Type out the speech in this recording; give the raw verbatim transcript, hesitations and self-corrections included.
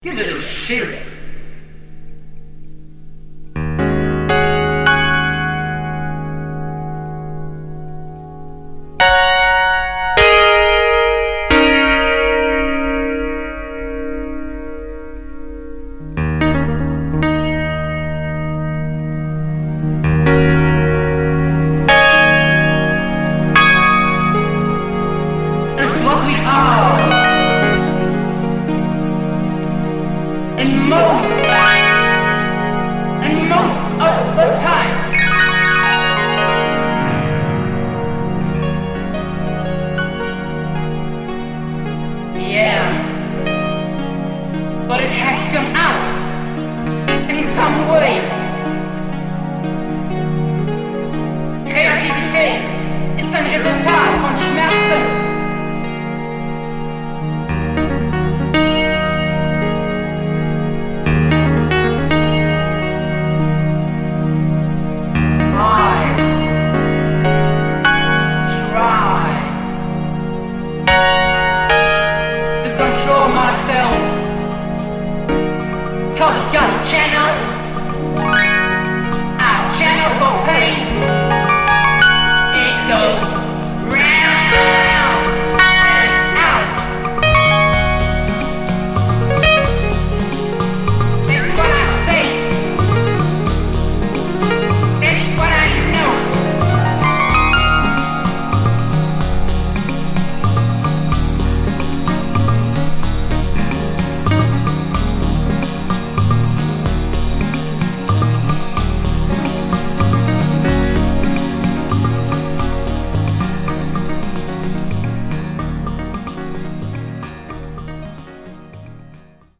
Give it a shit. It's what we are. And most, and most of the time. Yeah. But it has to come out.